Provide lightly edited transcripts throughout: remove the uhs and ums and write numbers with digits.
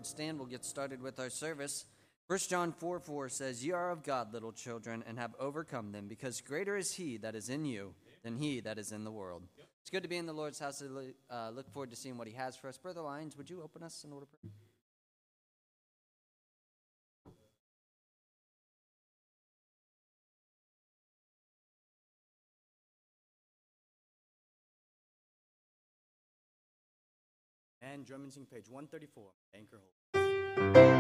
stand, we'll get started with our service. 1 John 4:4 says, "You are of God, little children, and have overcome them, because greater is he that is in you than he that is in the world." It's good to be in the Lord's house. I look forward to seeing what he has for us. Brother Lyons, would you open us in order of prayer? And drum and sing page 134, Anchor Hold.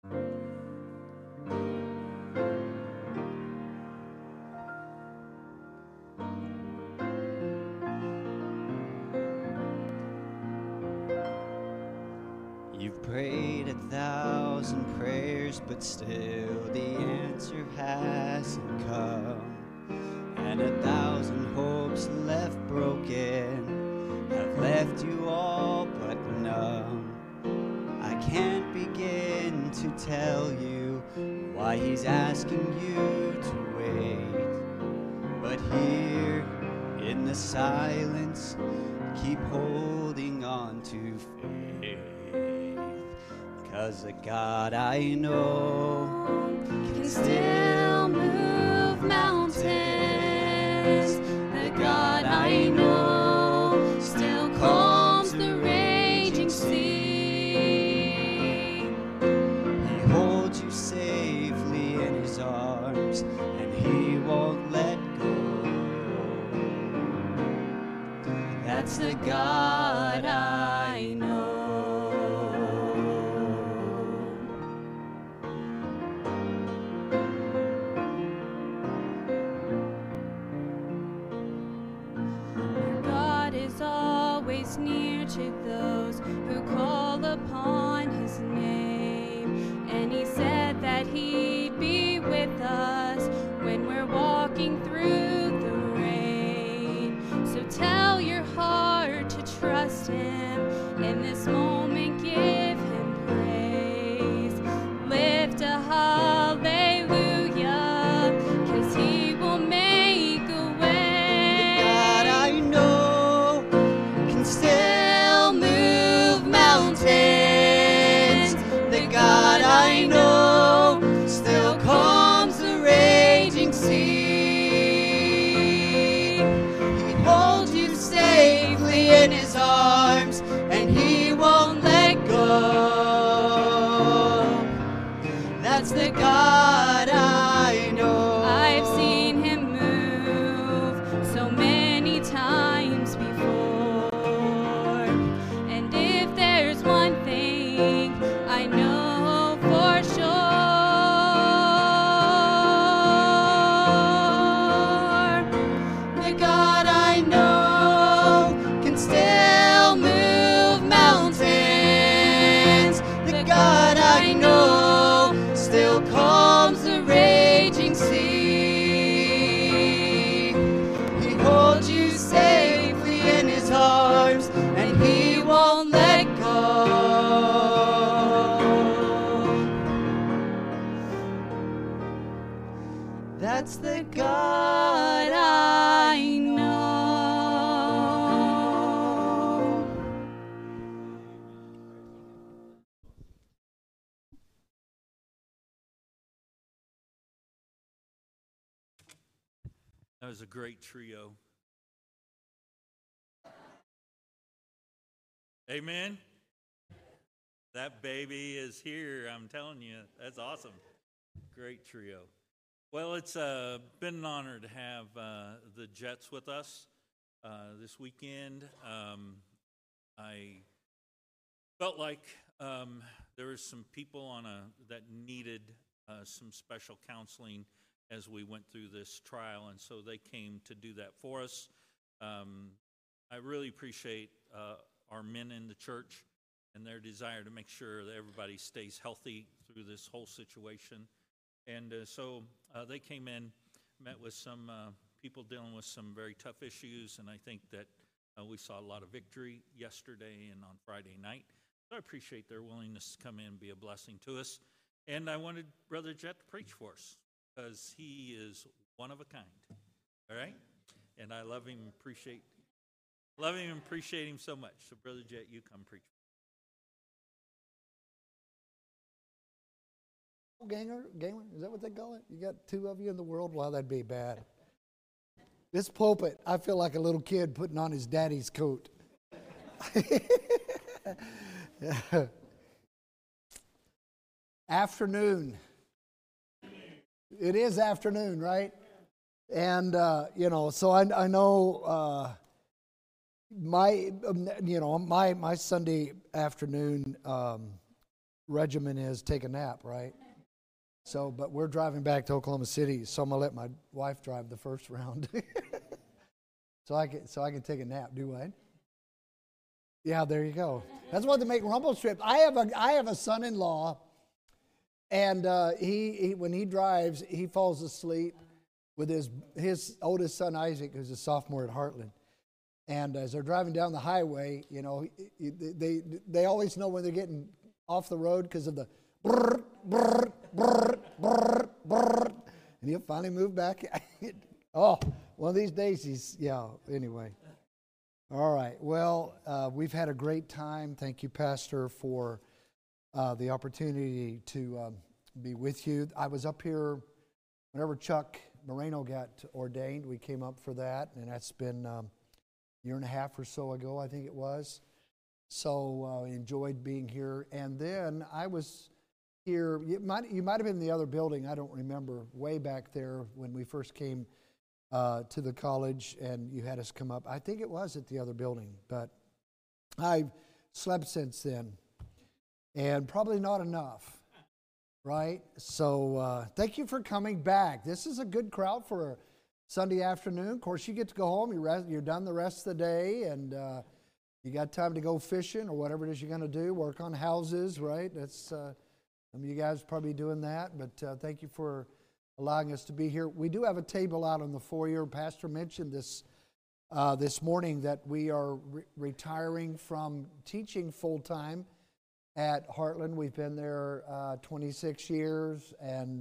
You've prayed 1,000 prayers, but still the answer hasn't come. And 1,000 hopes left broken have left you all but numb. I can't begin to tell you why he's asking you to wait. But here in the silence, keep holding on to faith. 'Cause the God I know can still move mountains. The God I know still calms the raging sea. He holds you safely in his arms, and he won't let go. That's the God I know. Always near to those who call upon his name. And he said that he'd be with us when we're walking through the rain. So tell your heart to trust him in this moment, give him praise. Lift a hallelujah, 'cause he will make a way. The God I know still move mountains. The God I know still calms the raging sea. He holds you safely in his arms, and he won't let go. That's the God I know. I've seen him move so many times before. One thing I know for sure, the God I know can still move mountains. The God I know still calms the raging sea. He holds you safely in his arms, and he won't let go. That's the God I know. That was a great trio. Amen. That baby is here, I'm telling you. That's awesome. Great trio. Well, it's been an honor to have the Jets with us this weekend. I felt like there were some people that needed some special counseling as we went through this trial, and so they came to do that for us. I really appreciate our men in the church and their desire to make sure that everybody stays healthy through this whole situation. And so they came in, met with some people dealing with some very tough issues, and I think that we saw a lot of victory yesterday and on Friday night. So I appreciate their willingness to come in and be a blessing to us. And I wanted Brother Jet to preach for us, because he is one of a kind, all right? And I love him and appreciate him so much. So, Brother Jet, you come preach. Ganger, is that what they call it? You got two of you in the world? Well, that'd be bad. This pulpit, I feel like a little kid putting on his daddy's coat. Afternoon. It is afternoon, right? And, so I know my Sunday afternoon regimen is take a nap, right? So, but we're driving back to Oklahoma City, so I'm gonna let my wife drive the first round, so I can take a nap. Do I? Yeah, there you go. That's what they make rumble strips. I have a son-in-law, and he when he drives, he falls asleep with his oldest son Isaac, who's a sophomore at Heartland. And as they're driving down the highway, you know, they always know when they're getting off the road because of the brrr, brrr, brrr, brrr, brrr. And he'll finally move back. Oh, one of these days anyway. All right. Well, we've had a great time. Thank you, Pastor, for the opportunity to be with you. I was up here whenever Chuck Moreno got ordained. We came up for that, and that's been a year and a half or so ago, I think it was. So enjoyed being here. And then I was here. You might have been in the other building. I don't remember. Way back there when we first came to the college, and you had us come up. I think it was at the other building, but I've slept since then, and probably not enough, right? So thank you for coming back. This is a good crowd for a Sunday afternoon. Of course, you get to go home. You're done the rest of the day, and you got time to go fishing or whatever it is you're going to do. Work on houses, right? That's some of you guys probably doing that. But thank you for allowing us to be here. We do have a table out on the foyer. Pastor mentioned this morning that we are retiring from teaching full time at Heartland. We've been there 26 years, and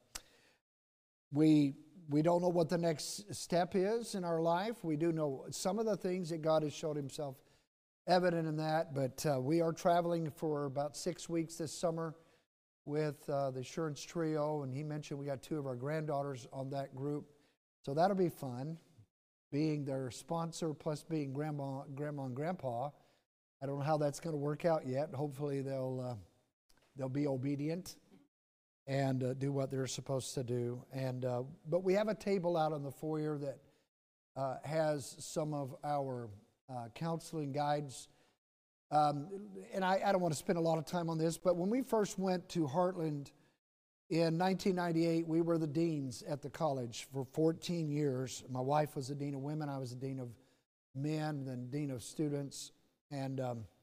we don't know what the next step is in our life. We do know some of the things that God has showed Himself evident in that, but we are traveling for about 6 weeks this summer with the Assurance Trio, and he mentioned we got 2 of our granddaughters on that group, so that'll be fun, being their sponsor plus being grandma and grandpa. I don't know how that's going to work out yet. Hopefully they'll be obedient and do what they're supposed to do. And but we have a table out on the foyer that has some of our counseling guides. And I don't want to spend a lot of time on this, but when we first went to Heartland in 1998, we were the deans at the college for 14 years. My wife was the dean of women, I was the dean of men, then dean of students. And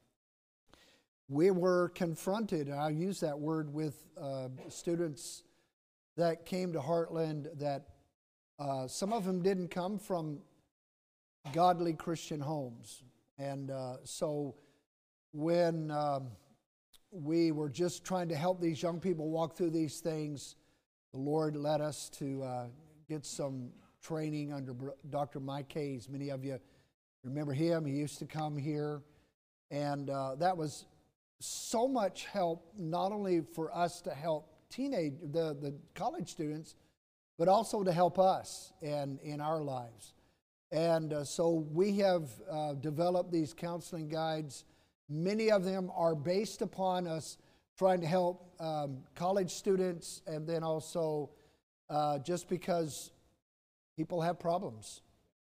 we were confronted, and I use that word, with students that came to Heartland that some of them didn't come from godly Christian homes. And so when we were just trying to help these young people walk through these things, the Lord led us to get some training under Dr. Mike Hayes. Many of you remember him. He used to come here. And that was so much help, not only for us to help the college students, but also to help us in our lives. And so we have developed these counseling guides. Many of them are based upon us trying to help college students, and then also just because people have problems.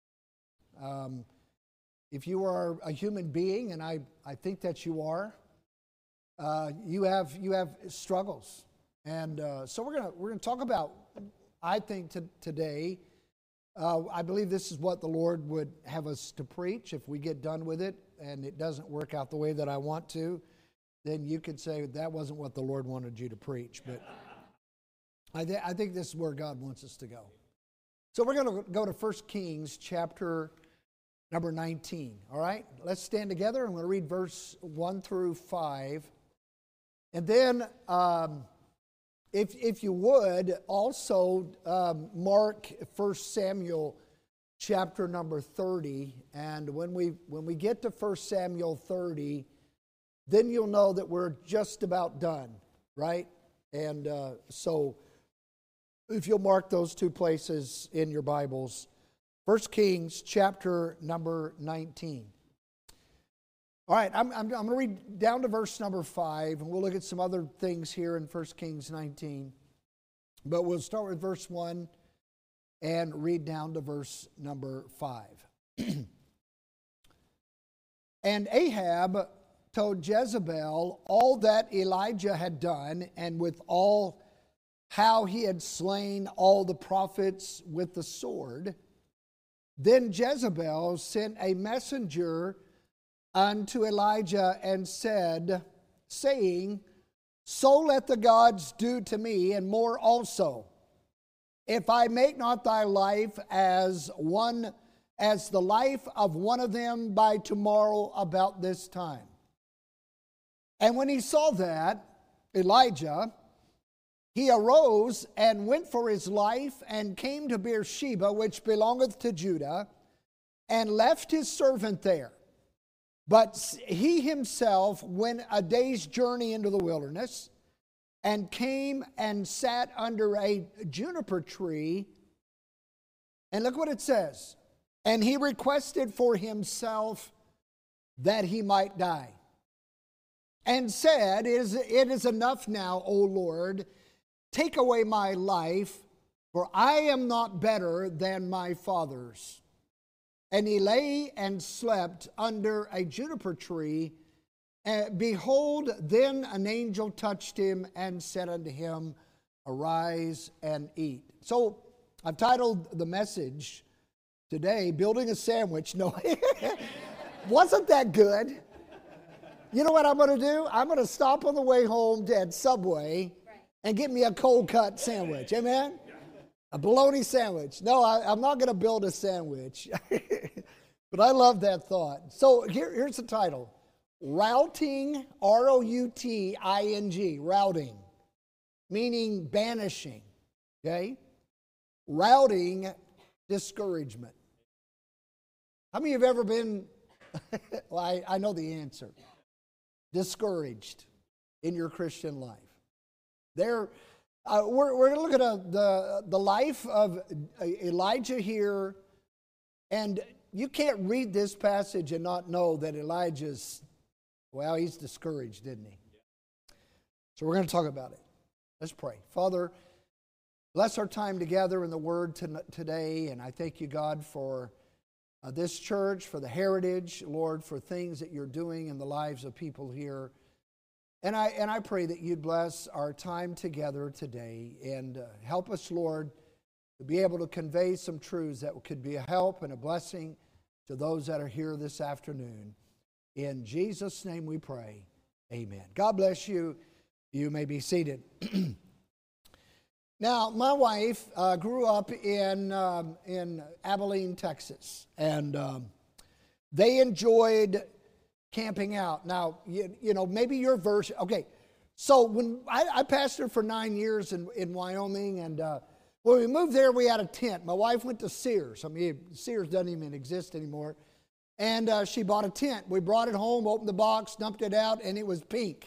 If you are a human being, and I think that you are, you have struggles, and so we're gonna talk about. I think today, I believe this is what the Lord would have us to preach. If we get done with it and it doesn't work out the way that I want to, then you could say that wasn't what the Lord wanted you to preach. But I think this is where God wants us to go. So we're going to go to 1 Kings chapter number 19. All right? Let's stand together. I'm going to read verse 1 through 5. And then, if you would, also mark 1 Samuel chapter number 30. And when we get to 1 Samuel 30, then you'll know that we're just about done, right? And so if you'll mark those 2 places in your Bibles, 1 Kings chapter number 19. All right, I'm going to read down to verse number 5, and we'll look at some other things here in 1 Kings 19. But we'll start with verse 1 and read down to verse number 5. And Ahab told Jezebel all that Elijah had done, and with all how he had slain all the prophets with the sword, then Jezebel sent a messenger unto Elijah and said, saying, so let the gods do to me, and more also, if I make not thy life as the life of one of them by tomorrow about this time. And when he saw that, Elijah, he arose and went for his life and came to Beersheba, which belongeth to Judah, and left his servant there. But he himself went a day's journey into the wilderness, and came and sat under a juniper tree. And look what it says. And he requested for himself that he might die, and said, it is enough now, O Lord, take away my life, for I am not better than my fathers. And he lay and slept under a juniper tree. And behold, then an angel touched him and said unto him, arise and eat. So I've titled the message today, Building a Sandwich. No, wasn't that good? You know what I'm going to do? I'm going to stop on the way home at Subway and get me a cold cut sandwich. Amen? A bologna sandwich. No, I'm not going to build a sandwich. But I love that thought. So here's the title. Routing, R-O-U-T-I-N-G, routing, meaning banishing, okay? Routing discouragement. How many of you have ever been, well, I know the answer, discouraged in your Christian life? We're going to look at the life of Elijah here, and you can't read this passage and not know that Elijah's, well, he's discouraged, didn't he? So we're going to talk about it. Let's pray. Father, bless our time together in the Word today, and I thank you, God, for this church, for the heritage, Lord, for things that you're doing in the lives of people here. And I pray that you'd bless our time together today and help us, Lord, to be able to convey some truths that could be a help and a blessing to those that are here this afternoon. In Jesus' name we pray. Amen. God bless you. You may be seated. Now, my wife grew up in Abilene, Texas, and they enjoyed camping out. Now, you know, maybe your version. Okay, so when I pastored for 9 years in Wyoming, and when we moved there, we had a tent. My wife went to Sears. I mean, Sears doesn't even exist anymore. And she bought a tent. We brought it home, opened the box, dumped it out, and it was pink.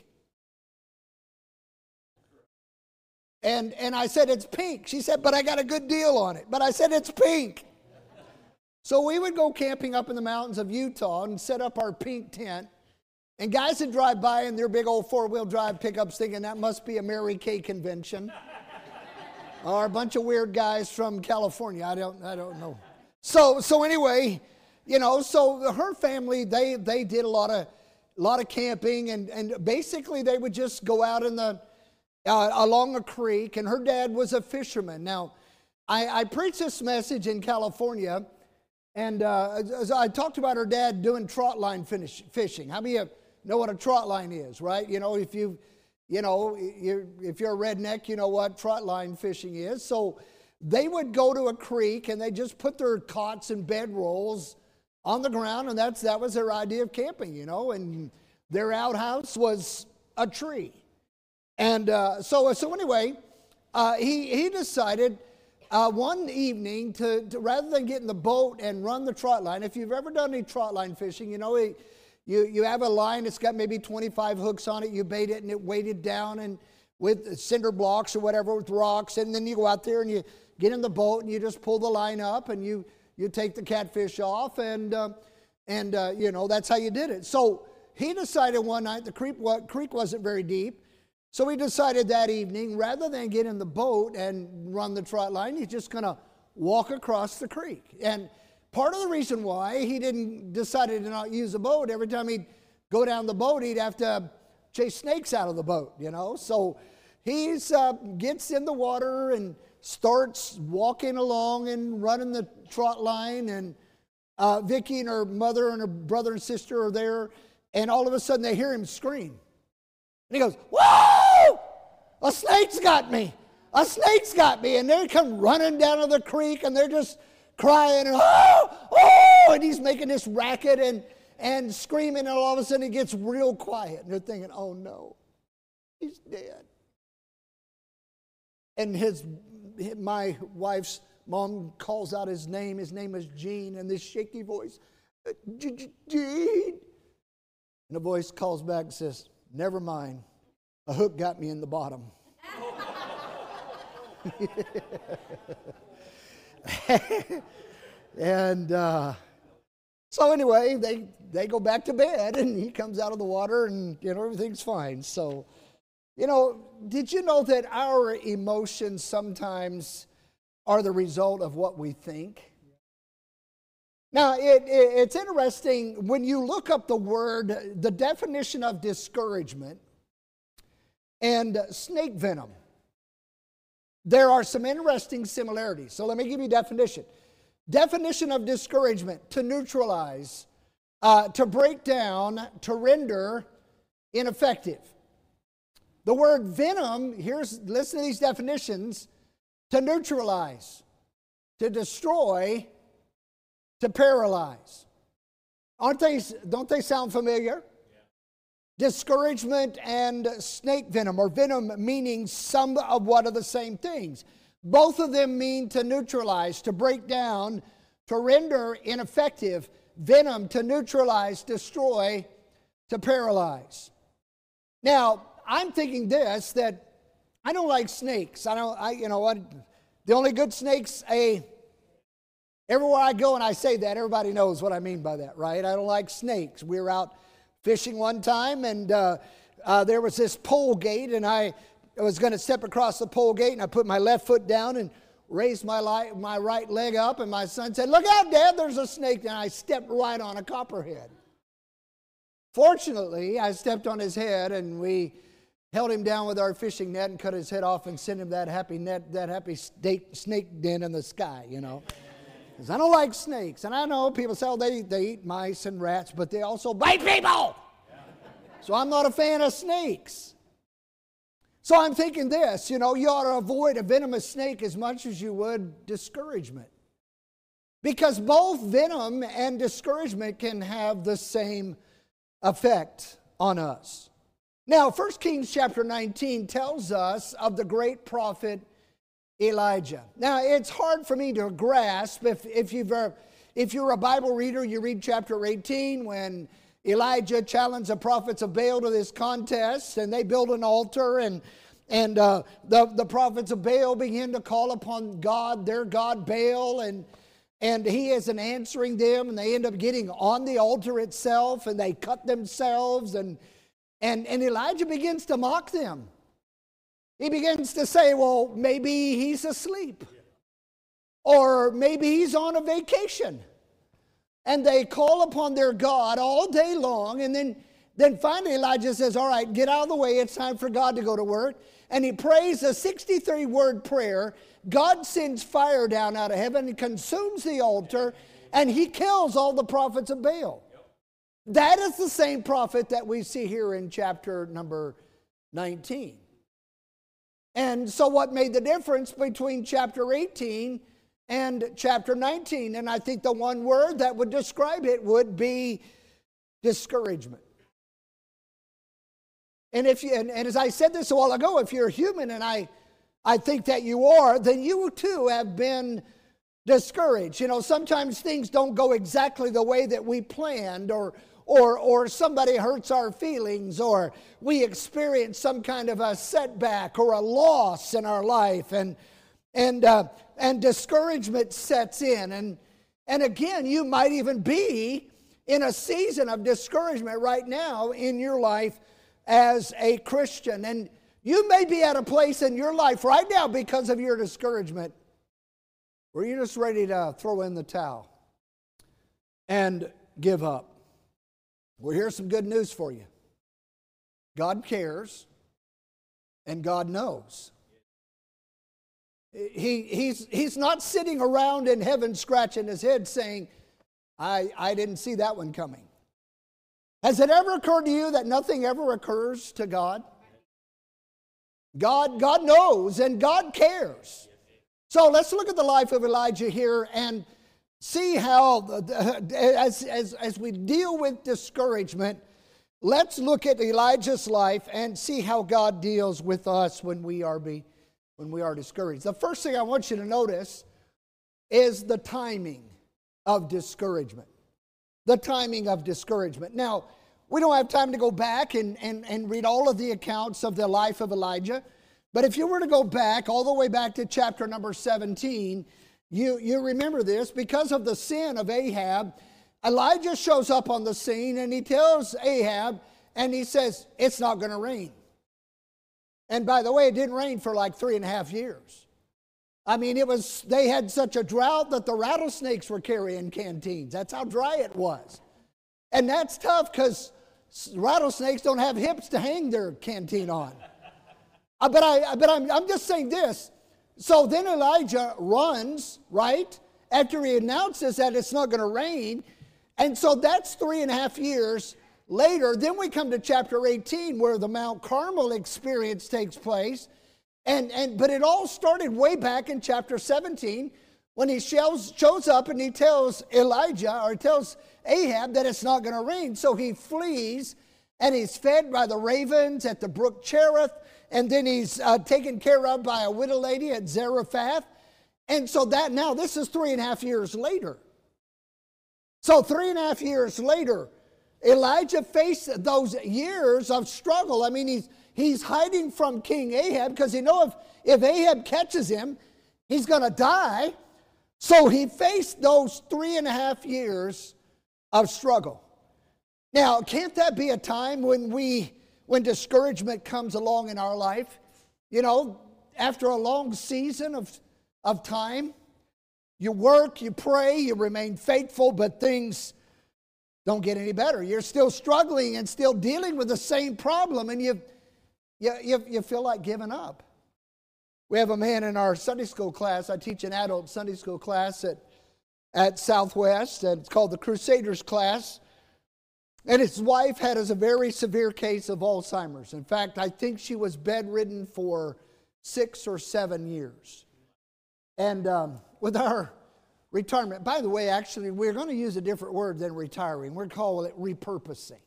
And I said, it's pink. She said, but I got a good deal on it. But I said, it's pink. So we would go camping up in the mountains of Utah and set up our pink tent. And guys would drive by in their big old four-wheel drive pickups thinking that must be a Mary Kay convention. Or a bunch of weird guys from California. I don't know. So anyway, you know, so her family, they did a lot of camping, and basically they would just go out in the along a creek, and her dad was a fisherman. Now, I preached this message in California, and I talked about her dad doing trot line fishing. How many of you know what a trot line is, right? You know, if you're a redneck, you know what trot line fishing is. So they would go to a creek, and they just put their cots and bedrolls on the ground, and that was their idea of camping, you know, and their outhouse was a tree. And so anyway, he decided one evening to rather than get in the boat and run the trot line. If you've ever done any trot line fishing, you know, you have a line, it's got maybe 25 hooks on it, you bait it, and it weighted down and with cinder blocks or whatever, with rocks, and then you go out there and you get in the boat and you just pull the line up and you take the catfish off, and you know, that's how you did it. So he decided one night, the creek wasn't very deep, so he decided that evening, rather than get in the boat and run the trot line, he's just going to walk across the creek. And part of the reason why he decided to not use a boat, every time he'd go down the boat, he'd have to chase snakes out of the boat, So he gets in the water and starts walking along and running the trot line, and Vicky and her mother and her brother and sister are there, and all of a sudden they hear him scream. And he goes, "Whoa! A snake's got me! A snake's got me!" And they come running down to the creek, and they're just crying, and oh! And he's making this racket and screaming, and all of a sudden it gets real quiet. And they're thinking, "Oh no, he's dead." And my wife's mom calls out his name. His name is Gene, in this shaky voice, "Gene." And the voice calls back and says, "Never mind. A hook got me in the bottom." And so anyway, they go back to bed, and he comes out of the water, and everything's fine. So, did you know that our emotions sometimes are the result of what we think? Now, it's interesting when you look up the definition of discouragement and snake venom. There are some interesting similarities. So let me give you a definition. Definition of discouragement: to neutralize, to break down, to render ineffective. The word venom, listen to these definitions: to neutralize, to destroy, to paralyze. Don't they sound familiar? Discouragement and snake venom, or venom meaning somewhat of the same things. Both of them mean to neutralize, to break down, to render ineffective. Venom, to neutralize, destroy, to paralyze. Now, I'm thinking that I don't like snakes. The only good snakes, everywhere I go and I say that, everybody knows what I mean by that, right? I don't like snakes. We were out fishing one time, and there was this pole gate, and I was going to step across the pole gate, and I put my left foot down and raised my right leg up, and my son said, "Look out, Dad, there's a snake." And I stepped right on a copperhead. Fortunately, I stepped on his head, and we held him down with our fishing net and cut his head off and sent him that happy snake den in the sky, Because I don't like snakes. And I know people say, they eat mice and rats, but they also bite people. So I'm not a fan of snakes. So I'm thinking this, you ought to avoid a venomous snake as much as you would discouragement. Because both venom and discouragement can have the same effect on us. Now, 1 Kings chapter 19 tells us of the great prophet Elijah. Now, it's hard for me to grasp. If you're a Bible reader, you read chapter 18 when Elijah challenged the prophets of Baal to this contest, and they built an altar, and the prophets of Baal begin to call upon God, their God Baal, and he isn't answering them, and they end up getting on the altar itself, and they cut themselves, and Elijah begins to mock them. He begins to say, well, maybe he's asleep, or maybe he's on a vacation. And they call upon their God all day long, and then finally Elijah says, all right, get out of the way, it's time for God to go to work. And he prays a 63-word prayer. God sends fire down out of heaven and consumes the altar, and he kills all the prophets of Baal. That is the same prophet that we see here in chapter number 19. And so what made the difference between chapter 18 and chapter 19? And I think the one word that would describe it would be discouragement. And as I said this a while ago, if you're human, and I think that you are, then you too have been discouraged. Sometimes things don't go exactly the way that we planned, or somebody hurts our feelings, or we experience some kind of a setback or a loss in our life, and discouragement sets in. And again, you might even be in a season of discouragement right now in your life as a Christian. And you may be at a place in your life right now because of your discouragement where you're just ready to throw in the towel and give up. Well, here's some good news for you. God cares, and God knows. He's not sitting around in heaven scratching his head saying, I didn't see that one coming. Has it ever occurred to you that nothing ever occurs to God? God knows and God cares. So let's look at the life of Elijah here and see how, as we deal with discouragement, let's look at Elijah's life and see how God deals with us when we are discouraged. The first thing I want you to notice is the timing of discouragement. The timing of discouragement. Now, we don't have time to go back and read all of the accounts of the life of Elijah, but if you were to go back, all the way back to chapter number 17, you remember this. Because of the sin of Ahab, Elijah shows up on the scene and he tells Ahab, and he says, it's not going to rain. And by the way, it didn't rain for like 3.5 years. I mean, they had such a drought that the rattlesnakes were carrying canteens. That's how dry it was. And that's tough because rattlesnakes don't have hips to hang their canteen on. But I'm just saying this. So then Elijah runs, right, after he announces that it's not going to rain. And so that's 3.5 years later. Then we come to chapter 18 where the Mount Carmel experience takes place. But it all started way back in chapter 17 when he shows up and he tells Elijah, or tells Ahab, that it's not going to rain. So he flees and he's fed by the ravens at the brook Cherith. And then he's taken care of by a widow lady at Zarephath. And so this is 3.5 years later. So 3.5 years later, Elijah faced those years of struggle. I mean, he's hiding from King Ahab because he knows if Ahab catches him, he's going to die. So he faced those 3.5 years of struggle. Now, can't that be a time when discouragement comes along in our life? You know, after a long season of time, you work, you pray, you remain faithful, but things don't get any better. You're still struggling and still dealing with the same problem, and you feel like giving up. We have a man in our Sunday school class. I teach an adult Sunday school class at Southwest, and it's called the Crusaders class. And his wife had a very severe case of Alzheimer's. In fact, I think she was bedridden for 6 or 7 years. And with our retirement, by the way, actually, we're going to use a different word than retiring. We're calling it repurposing.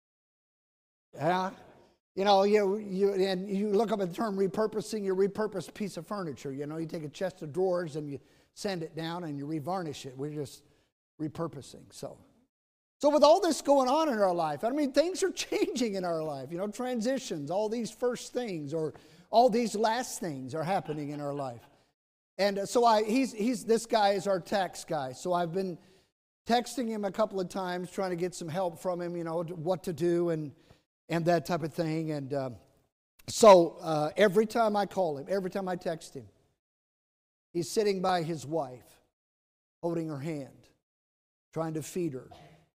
Yeah? You know, you look up at the term repurposing, you repurpose a piece of furniture. You know, you take a chest of drawers and you sand it down and you revarnish it. We're just repurposing. So with all this going on in our life, I mean, things are changing in our life. You know, transitions, all these first things or all these last things are happening in our life. And so this guy is our tax guy. So I've been texting him a couple of times, trying to get some help from him, you know, what to do and that type of thing. And so every time I call him, every time I text him, he's sitting by his wife, holding her hand, trying to feed her.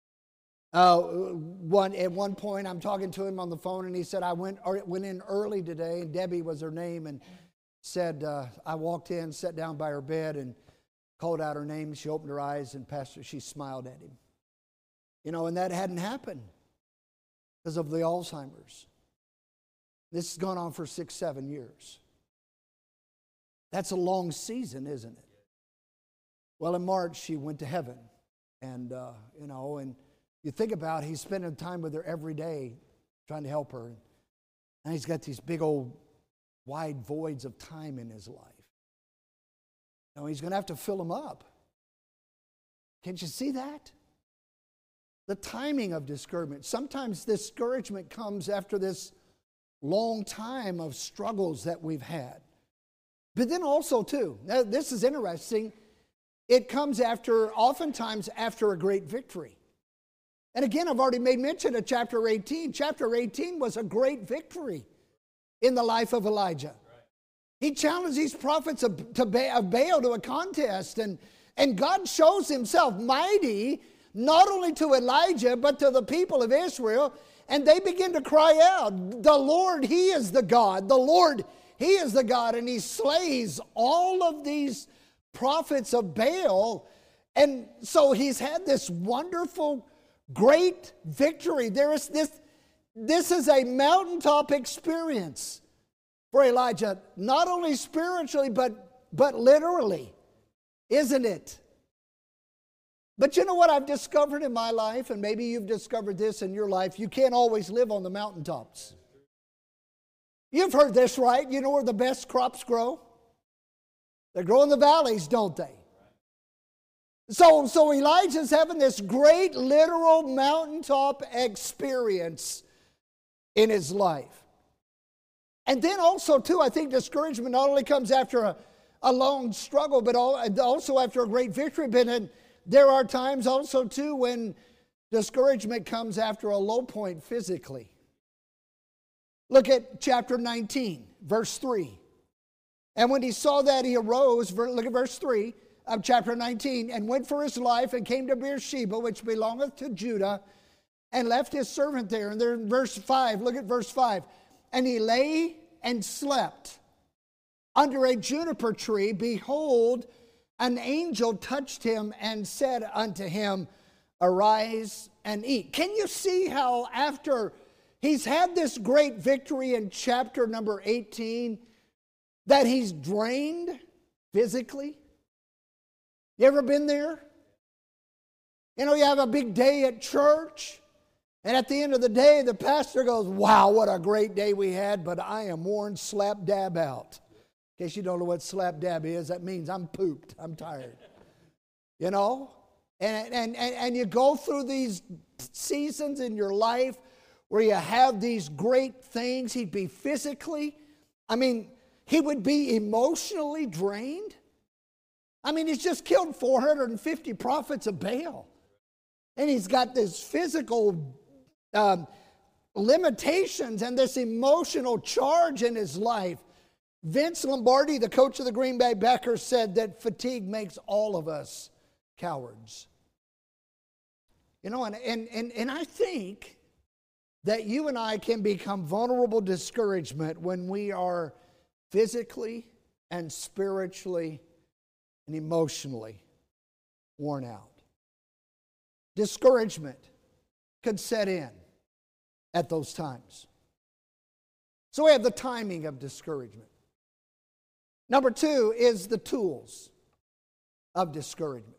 At one point, I'm talking to him on the phone, and he said, I went in early today, and Debbie was her name, and said, I walked in, sat down by her bed, and called out her name. She opened her eyes, and Pastor, she smiled at him. You know, and that hadn't happened because of the Alzheimer's. This has gone on for 6-7 years. That's a long season, isn't it? Well, in March, she went to heaven, and you know, and you think about he's spending time with her every day trying to help her. And he's got these big old wide voids of time in his life. Now he's going to have to fill them up. Can't you see that? The timing of discouragement. Sometimes discouragement comes after this long time of struggles that we've had. But then also too, now this is interesting, it comes oftentimes after a great victory. And again, I've already made mention of chapter 18. Chapter 18 was a great victory in the life of Elijah. He challenged these prophets of Baal to a contest, and God shows himself mighty not only to Elijah, but to the people of Israel. And they begin to cry out, the Lord, He is the God. The Lord, He is the God. And He slays all of these prophets of Baal. And so He's had this wonderful, great victory. There is this is a mountaintop experience for Elijah, not only spiritually, but literally, isn't it? But you know what I've discovered in my life, and maybe you've discovered this in your life, you can't always live on the mountaintops. You've heard this, right? You know where the best crops grow? They grow in the valleys, don't they? So Elijah's having this great literal mountaintop experience in his life. And then also, too, I think discouragement not only comes after a long struggle, but also after a great victory. But there are times also, too, when discouragement comes after a low point physically. Look at chapter 19, verse 3. And when he saw that, he arose, look at verse 3 of chapter 19, and went for his life, and came to Beersheba, which belongeth to Judah, and left his servant there. And there in verse 5, look at verse 5. And he lay and slept under a juniper tree. Behold, an angel touched him and said unto him, Arise and eat. Can you see how after he's had this great victory in chapter number 18, that he's drained physically? You ever been there? You know, you have a big day at church, and at the end of the day, the pastor goes, wow, what a great day we had, but I am worn slap dab out. In case you don't know what slap dab is, that means I'm pooped. I'm tired. You know? And you go through these seasons in your life where you have these great things. He'd be physically, he would be emotionally drained. He's just killed 450 prophets of Baal. And he's got this physical limitations and this emotional charge in his life. Vince Lombardi, the coach of the Green Bay Packers, said that fatigue makes all of us cowards. You know, and I think that you and I can become vulnerable to discouragement when we are physically and spiritually and emotionally worn out. Discouragement could set in at those times. So we have the timing of discouragement. Number 2 is the tools of discouragement.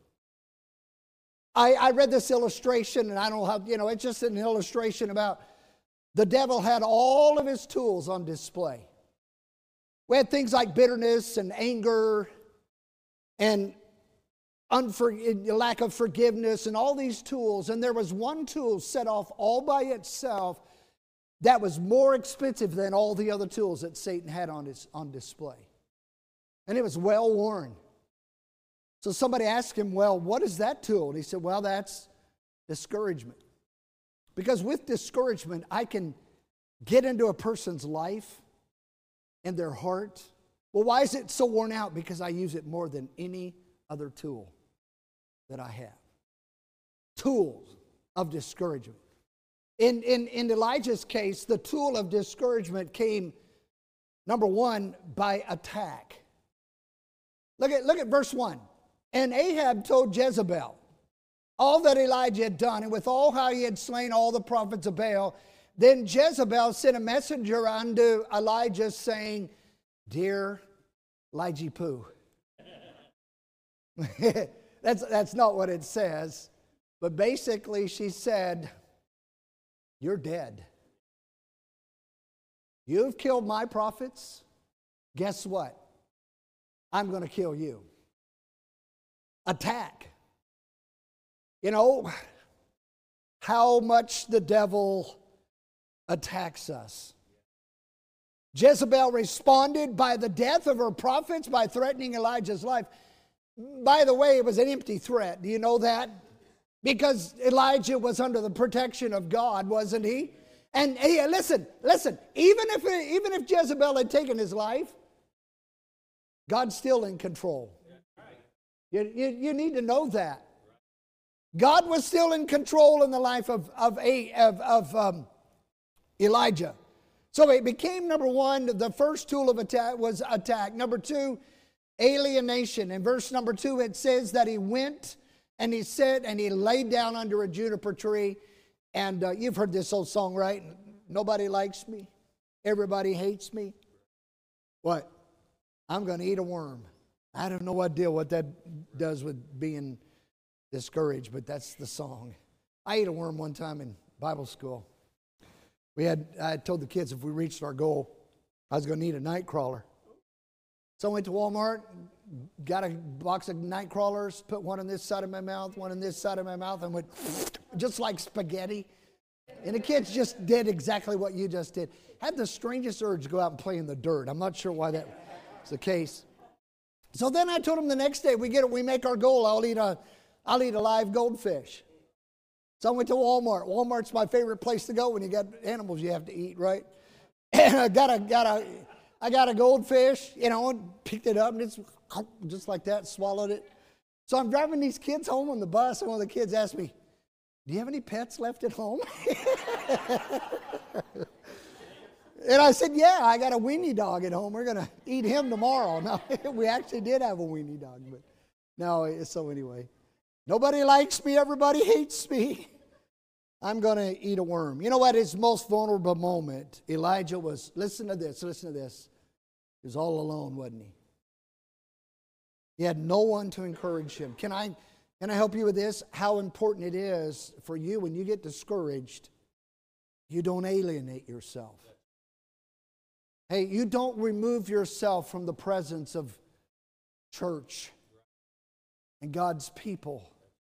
I read this illustration, and I don't know how, it's just an illustration about the devil had all of his tools on display. We had things like bitterness and anger and lack of forgiveness and all these tools. And there was one tool set off all by itself that was more expensive than all the other tools that Satan had on display. And it was well worn. So somebody asked him, well, what is that tool? And he said, well, that's discouragement. Because with discouragement, I can get into a person's life and their heart. Well, why is it so worn out? Because I use it more than any other tool that I have. Tools of discouragement. In Elijah's case, the tool of discouragement came, number 1, by attack. Look at verse 1. And Ahab told Jezebel all that Elijah had done, and with all how he had slain all the prophets of Baal. Then Jezebel sent a messenger unto Elijah, saying, Dear Elijah Poo. That's not what it says. But basically she said, you're dead. You've killed my prophets. Guess what? I'm going to kill you. Attack. You know how much the devil attacks us. Jezebel responded by the death of her prophets, by threatening Elijah's life. By the way, it was an empty threat. Do you know that? Because Elijah was under the protection of God, wasn't he? And hey, listen, even if Jezebel had taken his life, God's still in control. You need to know that. God was still in control in the life of Elijah. So it became, number one, the first tool of attack was attack. Number two, alienation. In verse number 2, it says that he went and he sat and he laid down under a juniper tree. And you've heard this old song, right? Nobody likes me. Everybody hates me. What? I'm going to eat a worm. I don't know what that does with being discouraged, but that's the song. I ate a worm one time in Bible school. I told the kids if we reached our goal, I was going to eat a night crawler. So I went to Walmart, got a box of night crawlers, put one on this side of my mouth, one on this side of my mouth, and went just like spaghetti. And the kids just did exactly what you just did. Had the strangest urge to go out and play in the dirt. I'm not sure why that was the case. So then I told them the next day, we make our goal, I'll eat a live goldfish. So I went to Walmart. Walmart's my favorite place to go when you got animals you have to eat, right? And I got a goldfish, and picked it up and it's just like that, swallowed it. So I'm driving these kids home on the bus, and one of the kids asked me, "Do you have any pets left at home?" And I said, "Yeah, I got a weenie dog at home. We're going to eat him tomorrow." No, we actually did have a weenie dog, but no. So anyway, nobody likes me. Everybody hates me. I'm going to eat a worm. You know what? His most vulnerable moment, Elijah was, listen to this. He was all alone, wasn't he? He had no one to encourage him. Can I help you with this? How important it is for you when you get discouraged, you don't alienate yourself. Hey, you don't remove yourself from the presence of church and God's people.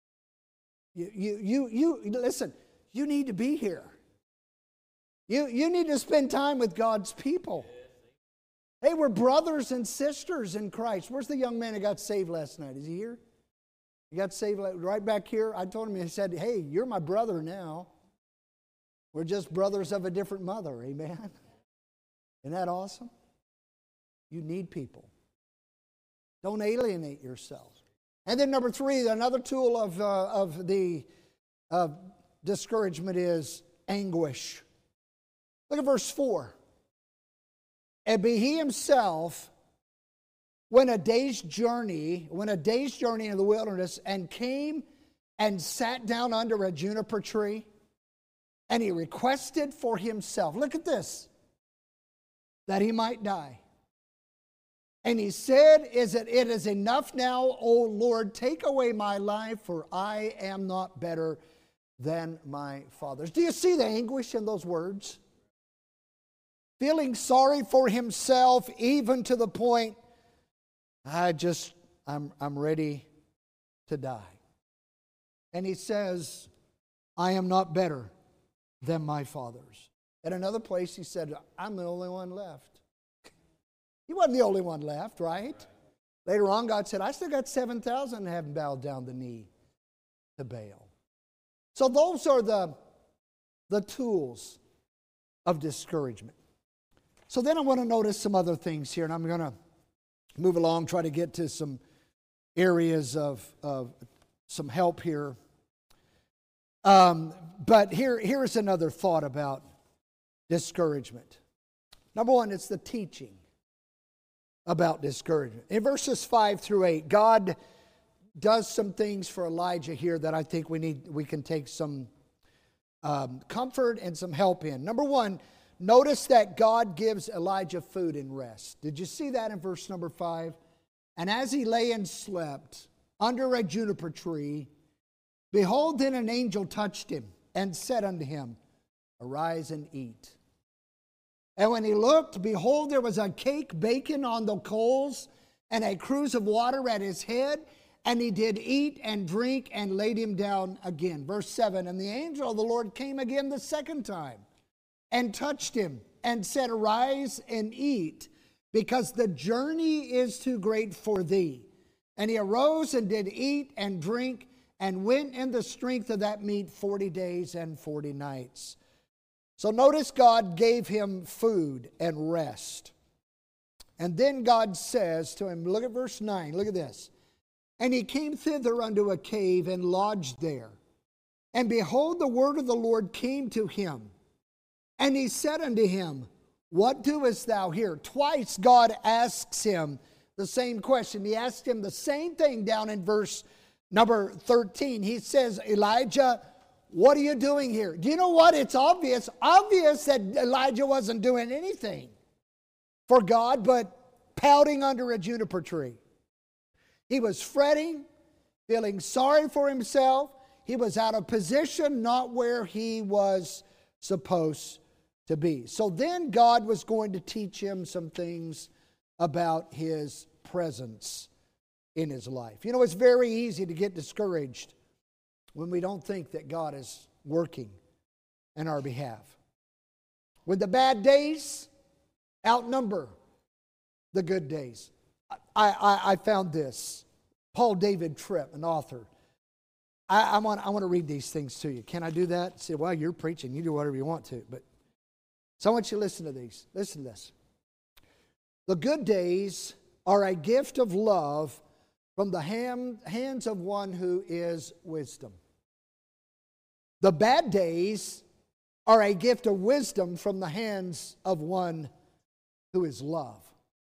You listen, you need to be here. You need to spend time with God's people. Hey, we're brothers and sisters in Christ. Where's the young man who got saved last night? Is he here? He got saved right back here. I told him, he said, "Hey, you're my brother now. We're just brothers of a different mother." Amen. Isn't that awesome? You need people. Don't alienate yourself. And then number 3, another tool of the discouragement is anguish. Look at verse 4. "And he himself went a day's journey in the wilderness, and came and sat down under a juniper tree, and he requested for himself," look at this, "that he might die. And he said, it is enough now, O Lord, take away my life, for I am not better than my fathers." Do you see the anguish in those words? Feeling sorry for himself, even to the point, I'm ready to die. And he says, "I am not better than my fathers." At another place he said, "I'm the only one left." He wasn't the only one left, right? Later on, God said, "I still got 7,000 that haven't bowed down the knee to Baal." So those are the tools of discouragement. So then I want to notice some other things here, and I'm going to move along, try to get to some areas of some help here. But here is another thought about discouragement. Number 1, it's the teaching about discouragement. In verses 5 through 8, God does some things for Elijah here that I think we can take some comfort and some help in. Number 1, notice that God gives Elijah food and rest. Did you see that in verse number 5? "And as he lay and slept under a juniper tree, behold, then an angel touched him and said unto him, Arise and eat. And when he looked, behold, there was a cake baking on the coals, and a cruse of water at his head. And he did eat and drink, and laid him down again." Verse 7, "And the angel of the Lord came again the second time, and touched him, and said, Arise and eat, because the journey is too great for thee. And he arose and did eat and drink, and went in the strength of that meat 40 days and 40 nights. So notice God gave him food and rest. And then God says to him, look at verse 9, look at this. And he came thither unto a cave and lodged there. And behold, the word of the Lord came to him. And he said unto him, What doest thou here? Twice God asks him the same question. He asked him the same thing down in verse number 13. He says, Elijah, what are you doing here? Do you know what? It's obvious that Elijah wasn't doing anything for God but pouting under a juniper tree. He was fretting, feeling sorry for himself. He was out of position, not where he was supposed to be. So then God was going to teach him some things about his presence in his life. You know, it's very easy to get discouraged when we don't think that God is working in our behalf. When the bad days outnumber the good days. I found this. Paul David Tripp, an author. I want to read these things to you. Can I do that? Say, well, you're preaching. You do whatever you want to. So I want you to listen to these. Listen to this. The good days are a gift of love from the hands of one who is wisdom. The bad days are a gift of wisdom from the hands of one who is love.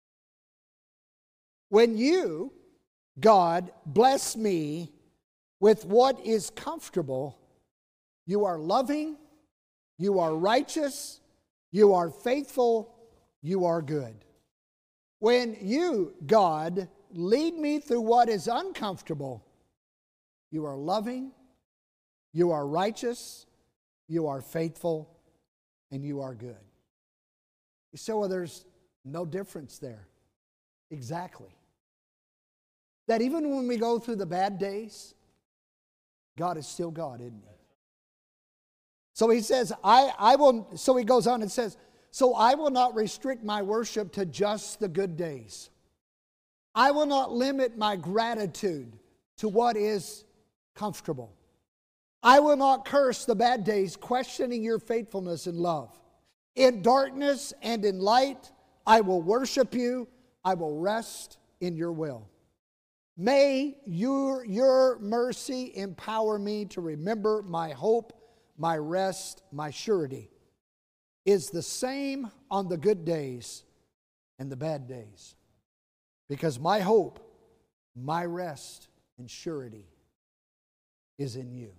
When you, God, bless me with what is comfortable, you are loving, you are righteous, you are faithful, you are good. When you, God, lead me through what is uncomfortable, you are loving, you are righteous, you are faithful, and you are good. You say, well, there's no difference there. Exactly. That even when we go through the bad days, God is still God, isn't He? So He says, so He goes on and says, so I will not restrict my worship to just the good days. I will not limit my gratitude to what is comfortable. I will not curse the bad days, questioning your faithfulness and love. In darkness and in light, I will worship you. I will rest in your will. May your mercy empower me to remember my hope, my rest, my surety is the same on the good days and the bad days. Because my hope, my rest, and surety is in you.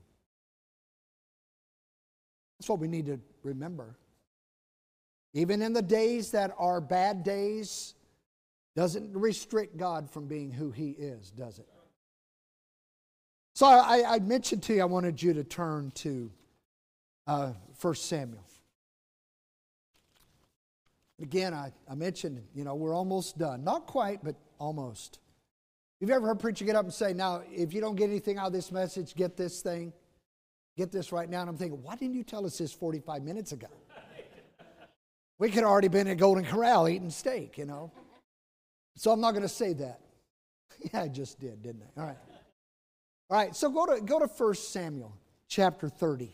That's what we need to remember. Even in the days that are bad days, doesn't restrict God from being who He is, does it? So I mentioned to you, I wanted you to turn to 1 Samuel. Again, I mentioned, we're almost done. Not quite, but almost. You've ever heard a preacher get up and say, now, if you don't get anything out of this message, get this thing. Get this right now. And I'm thinking, why didn't you tell us this 45 minutes ago? We could have already been at Golden Corral eating steak, So I'm not going to say that. Yeah, I just did, didn't I? All right, so go to 1 Samuel chapter 30.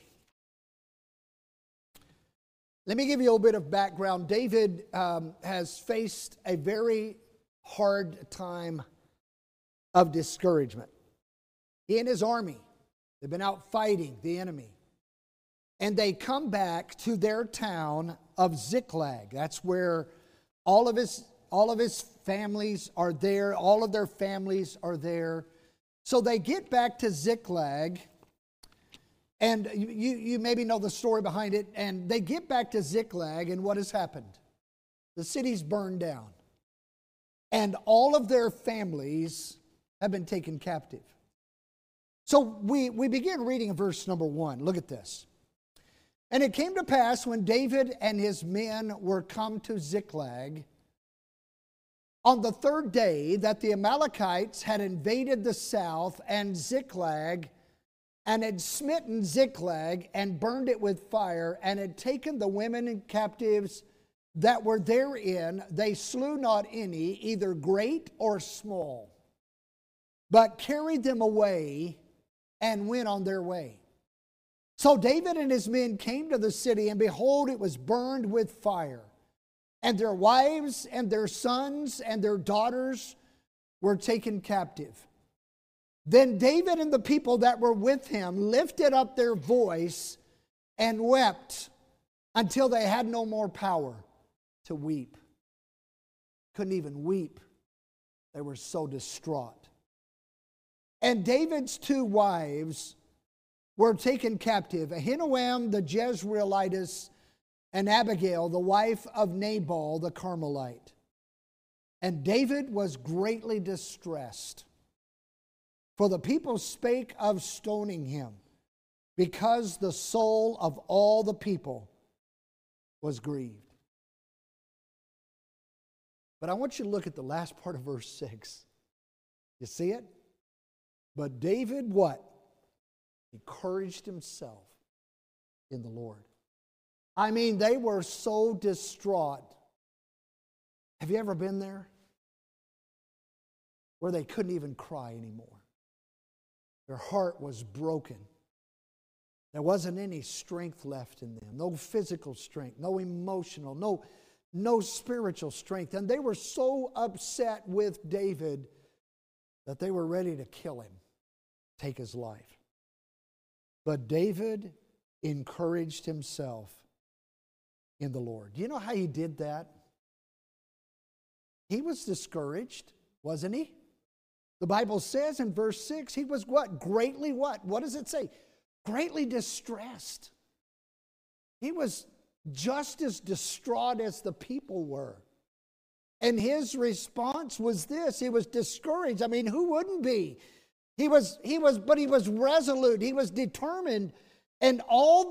Let me give you a little bit of background. David has faced a very hard time of discouragement. He and his army, they've been out fighting the enemy. And they come back to their town of Ziklag. That's where all of his families are there. All of their families are there. So they get back to Ziklag. And you maybe know the story behind it. And they get back to Ziklag, and what has happened? The city's burned down. And all of their families have been taken captive. So we begin reading in verse number 1. Look at this. And it came to pass when David and his men were come to Ziklag, on the third day that the Amalekites had invaded the south and Ziklag, and had smitten Ziklag and burned it with fire, and had taken the women and captives that were therein, they slew not any, either great or small, but carried them away and went on their way. So David and his men came to the city, and behold, it was burned with fire. And their wives and their sons and their daughters were taken captive. Then David and the people that were with him lifted up their voice and wept until they had no more power to weep. Couldn't even weep. They were so distraught. And David's 2 wives were taken captive, Ahinoam the Jezreelitess and Abigail, the wife of Nabal the Carmelite. And David was greatly distressed, for the people spake of stoning him, because the soul of all the people was grieved. But I want you to look at the last part of verse 6. You see it? But David what? Encouraged himself in the Lord. I mean, they were so distraught. Have you ever been there? Where they couldn't even cry anymore. Their heart was broken. There wasn't any strength left in them. No physical strength, no emotional, no spiritual strength. And they were so upset with David that they were ready to kill him, take his life. But David encouraged himself in the Lord. Do you know how he did that? He was discouraged, wasn't he? The Bible says in verse 6, he was what? Greatly what? What does it say? Greatly distressed. He was just as distraught as the people were. And his response was this. He was discouraged. I mean, who wouldn't be? But he was resolute. He was determined. And all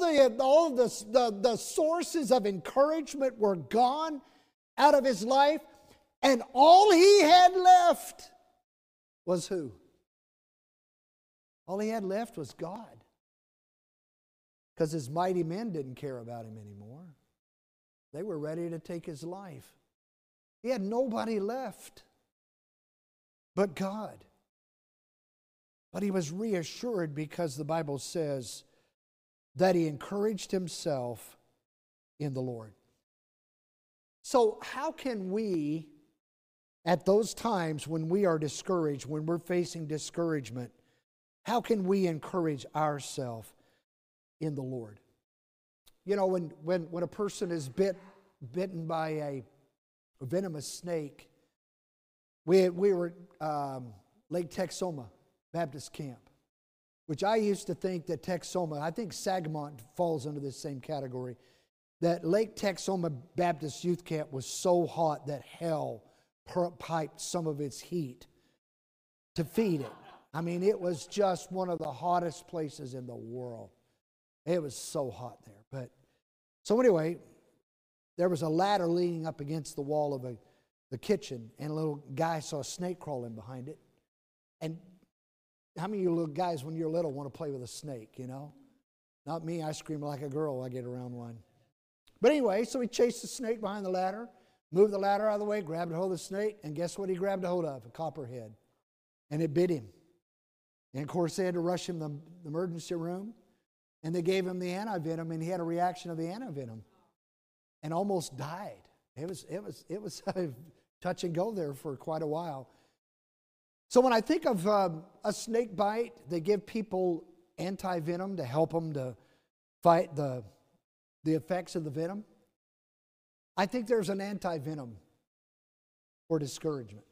the sources of encouragement were gone out of his life. And all he had left was who? All he had left was God. Because his mighty men didn't care about him anymore. They were ready to take his life. He had nobody left but God. But he was reassured because the Bible says that he encouraged himself in the Lord. So how can we, at those times when we are discouraged, when we're facing discouragement, how can we encourage ourselves in the Lord? You know, when a person is bitten by a venomous snake, we were Lake Texoma Baptist Camp, which I used to think that Texoma, I think Sagamont falls under this same category, that Lake Texoma Baptist Youth Camp was so hot that hell piped some of its heat to feed it. I mean, it was just one of the hottest places in the world. It was so hot there. So anyway, there was a ladder leaning up against the wall of the kitchen, and a little guy saw a snake crawling behind it. And how many of you little guys, when you're little, want to play with a snake, you know? Not me, I scream like a girl when I get around one. But anyway, so he chased the snake behind the ladder, moved the ladder out of the way, grabbed a hold of the snake, and guess what he grabbed a hold of? A copperhead. And it bit him. And of course, they had to rush him to the emergency room, and they gave him the antivenom, and he had a reaction of the antivenom and almost died. It was touch and go there for quite a while. So when I think of a snake bite, they give people antivenom to help them to fight the effects of the venom. I think there's an antivenom for discouragement.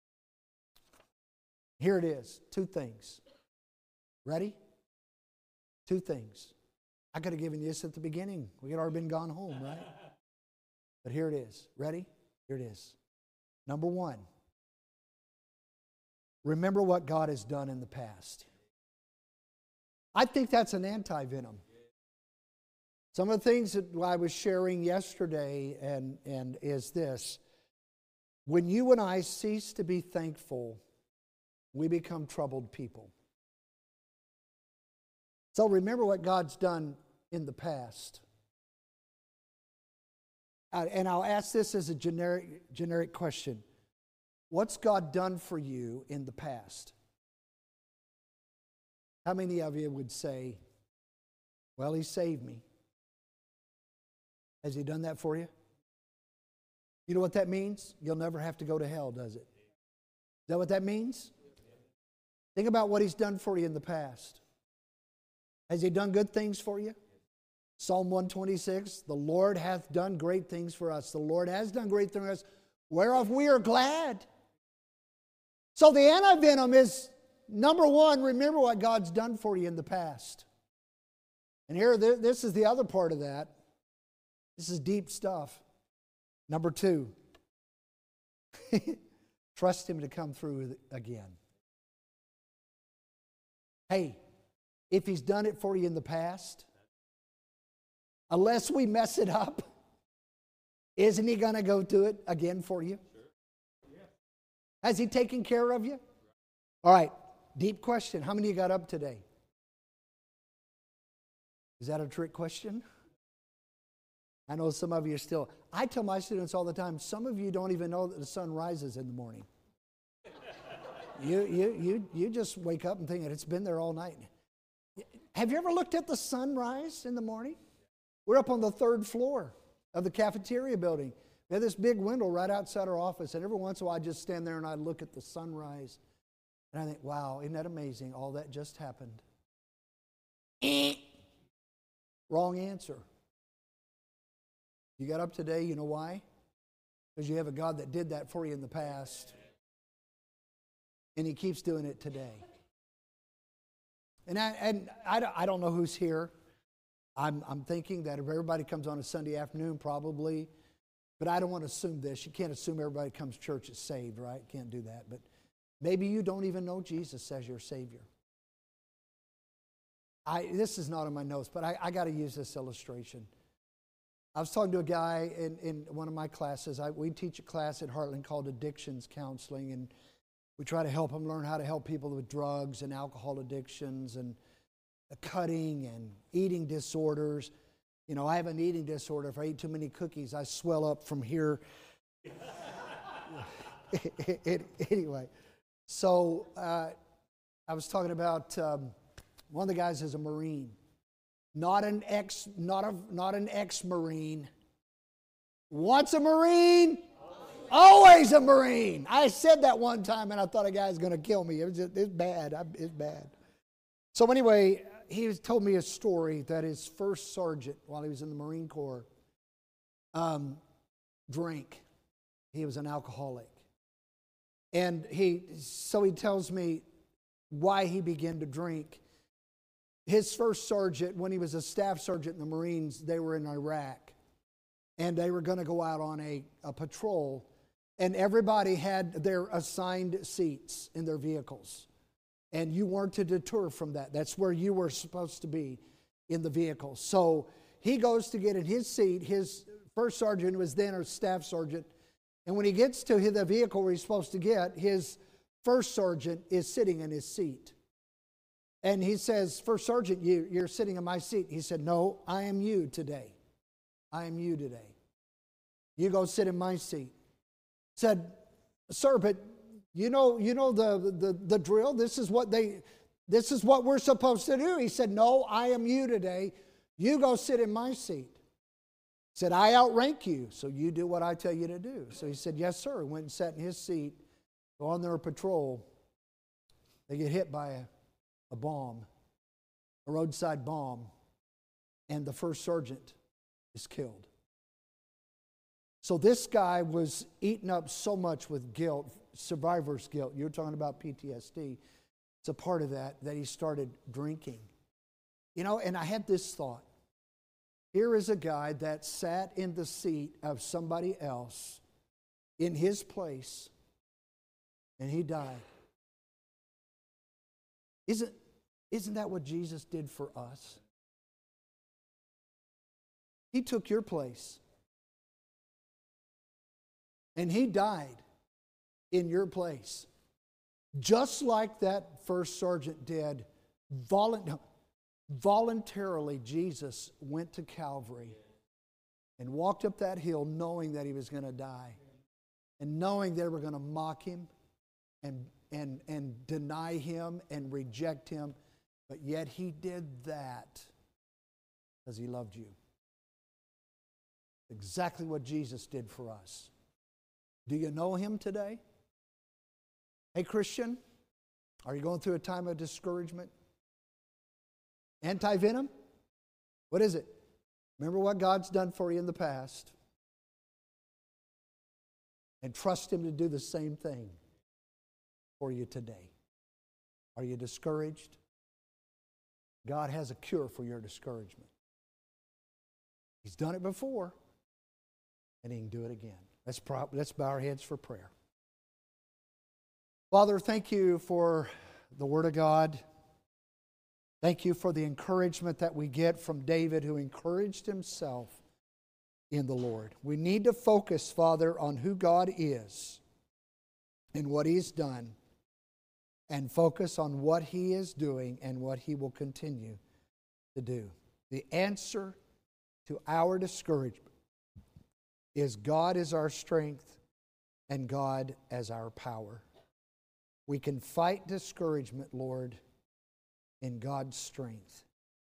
Here it is, 2 things. Ready? 2 things. I could have given you this at the beginning. We had already been gone home, right? But here it is. Ready? Here it is. Number 1. Remember what God has done in the past. I think that's an antivenom. Some of the things that I was sharing yesterday and is this. When you and I cease to be thankful, we become troubled people. So remember what God's done in the past. And I'll ask this as a generic question. What's God done for you in the past? How many of you would say, well, He saved me? Has He done that for you? You know what that means? You'll never have to go to hell, does it? Is that what that means? Think about what He's done for you in the past. Has He done good things for you? Psalm 126, the Lord hath done great things for us. The Lord has done great things for us, whereof we are glad. So the antivenom is, number one, remember what God's done for you in the past. And here, this is the other part of that. This is deep stuff. Number two, trust Him to come through again. Hey, if He's done it for you in the past, unless we mess it up, isn't He going to go do it again for you? Has He taken care of you? All right, deep question. How many of you got up today? Is that a trick question? I know some of you are still. I tell my students all the time, some of you don't even know that the sun rises in the morning. You just wake up and think it's been there all night. Have you ever looked at the sunrise in the morning? We're up on the 3rd floor of the cafeteria building. We have this big window right outside our office, and every once in a while I just stand there and I look at the sunrise. And I think, wow, isn't that amazing? All that just happened. Wrong answer. You got up today, you know why? Because you have a God that did that for you in the past. And He keeps doing it today. And I don't know who's here. I'm thinking that if everybody comes on a Sunday afternoon, probably. But I don't want to assume this. You can't assume everybody comes to church is saved, right? Can't do that. But maybe you don't even know Jesus as your Savior. This is not in my notes, but I got to use this illustration. I was talking to a guy in one of my classes. We teach a class at Heartland called Addictions Counseling, and we try to help them learn how to help people with drugs and alcohol addictions and cutting and eating disorders. You know, I have an eating disorder. If I eat too many cookies, I swell up from here. Anyway, so I was talking about one of the guys is a Marine, not an ex-Marine. Once a Marine, always a Marine. I said that one time, and I thought a guy was going to kill me. It's bad. It's bad. So anyway, he told me a story that his first sergeant, while he was in the Marine Corps, drank. He was an alcoholic. And he tells me why he began to drink. His first sergeant, when he was a staff sergeant in the Marines, they were in Iraq. And they were going to go out on a patrol. And everybody had their assigned seats in their vehicles. And you weren't to deter from that. That's where you were supposed to be, in the vehicle. So he goes to get in his seat. His first sergeant was then a staff sergeant. And when he gets to the vehicle where he's supposed to get, his first sergeant is sitting in his seat. And he says, First Sergeant, you're sitting in my seat. He said, no, I am you today. I am you today. You go sit in my seat. Said, sir, but you know the drill. This is what we're supposed to do. He said, no, I am you today. You go sit in my seat. He said, I outrank you, so you do what I tell you to do. So he said, yes, sir. He went and sat in his seat. Go on their patrol. They get hit by a bomb, a roadside bomb, and the first sergeant is killed. So this guy was eaten up so much with guilt, survivor's guilt. You're talking about PTSD. It's a part of that he started drinking. You know, and I had this thought. Here is a guy that sat in the seat of somebody else in his place, and he died. Isn't that what Jesus did for us? He took your place. And He died in your place. Just like that first sergeant did. Voluntarily, Jesus went to Calvary and walked up that hill knowing that He was going to die. And knowing they were going to mock Him and deny Him and reject Him. But yet He did that because He loved you. Exactly what Jesus did for us. Do you know Him today? Hey, Christian, Are you going through a time of discouragement? Anti-venom? What is it? Remember what God's done for you in the past. And trust Him to do the same thing for you today. Are you discouraged? God has a cure for your discouragement. He's done it before, and He can do it again. Let's bow our heads for prayer. Father, thank you for the Word of God. Thank you for the encouragement that we get from David, who encouraged himself in the Lord. We need to focus, Father, on who God is and what He's done, and focus on what He is doing and what He will continue to do. The answer to our discouragement is God is our strength and God as our power. We can fight discouragement, Lord, in God's strength.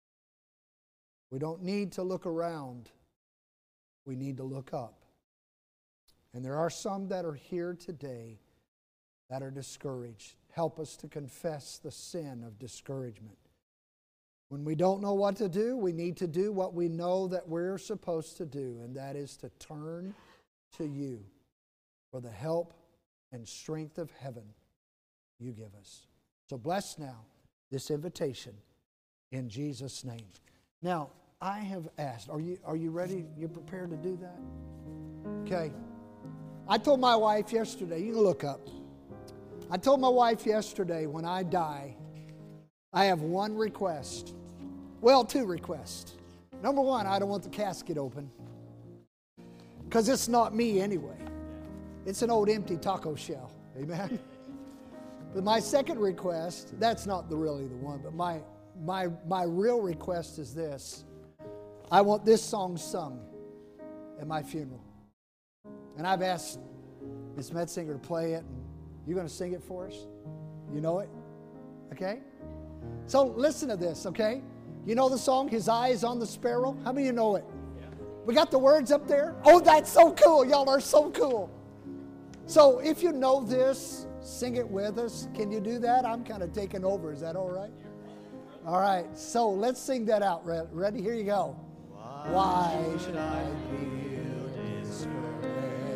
We don't need to look around. We need to look up. And there are some that are here today that are discouraged. Help us to confess the sin of discouragement. When we don't know what to do, we need to do what we know that we're supposed to do, and that is to turn to You for the help and strength of heaven You give us. So bless now this invitation in Jesus' name. Now, I have asked, are you ready? You prepared to do that? Okay. I told my wife yesterday, you can look up. I told my wife yesterday, when I die, I have one request. Well, two requests. Number one, I don't want the casket open, because it's not me anyway. It's an old empty taco shell. Amen? But my second request, that's not really the one, but my real request is this. I want this song sung at my funeral. And I've asked Miss Metzinger to play it, and you're going to sing it for us? You know it? Okay? So listen to this, okay? You know the song, His Eye is on the Sparrow? How many of you know it? Yeah. We got the words up there? Oh, that's so cool. Y'all are so cool. So if you know this, sing it with us. Can you do that? I'm kind of taking over. Is that all right? All right. So let's sing that out. Ready? Here you go. Why should I feel discouraged?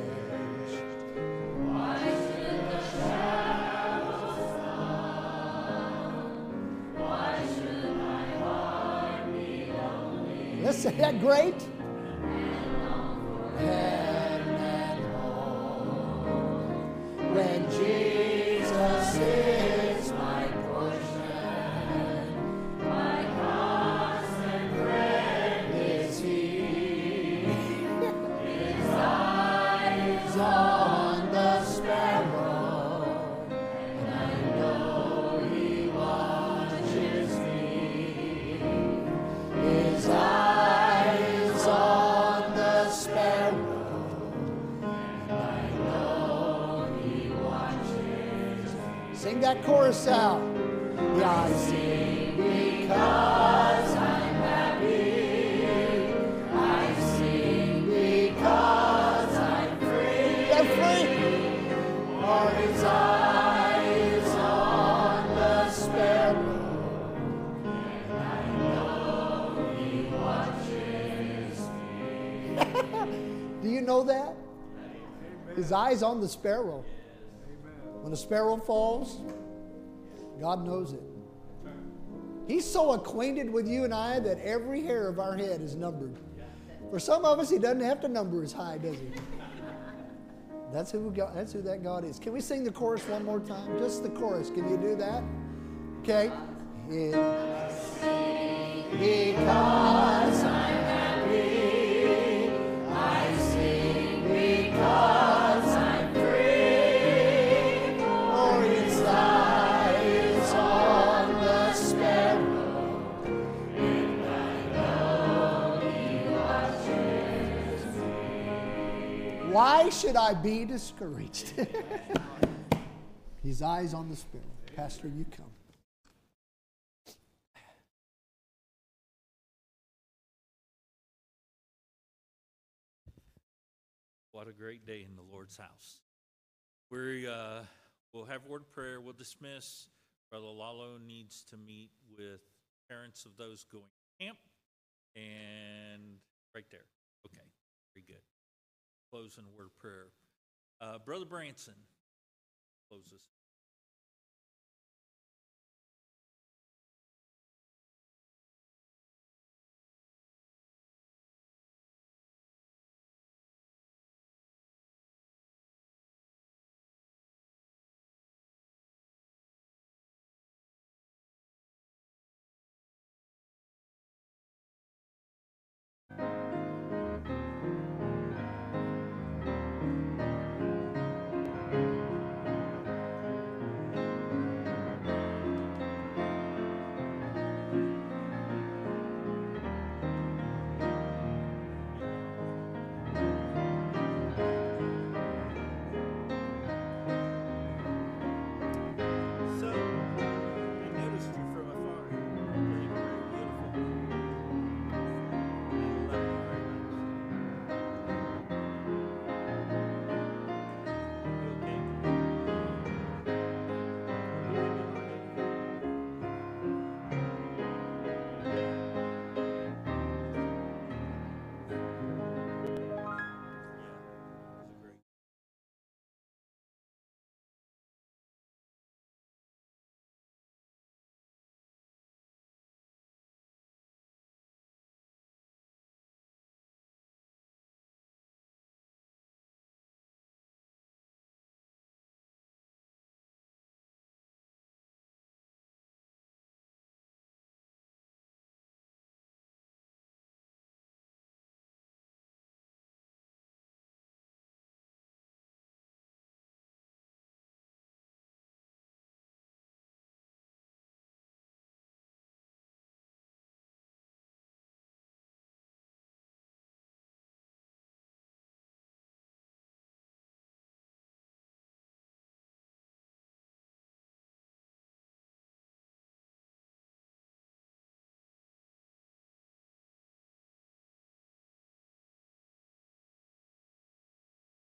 Why should the shadows come? Why should my heart be lonely? Isn't that great? And long for heaven and home. When Jesus is my portion, my constant friend is He. His eyes on the sparrow, and I know He watches me. His eyes on the sparrow, and I know He watches me. Sing that chorus out. Yeah, I sing because I'm happy. I sing because I'm free. I'm free. For His eyes on the sparrow, and I know He watches me. Do you know that? His eyes on the sparrow. When a sparrow falls, God knows it. He's so acquainted with you and I that every hair of our head is numbered. For some of us, He doesn't have to number as high, does He? That's who that God is. Can we sing the chorus one more time? Just the chorus. Can you do that? Okay. Because I'm happy, I sing because I'm free. For His eyes on the sparrow, and I know He watches me. Why should I be discouraged? His eyes on the sparrow. Pastor, you come. What a great day in the Lord's house. We'll have word of prayer. We'll dismiss. Brother Lalo needs to meet with parents of those going to camp. And right there. Okay, very good. Close in a word of prayer. Brother Branson, close us.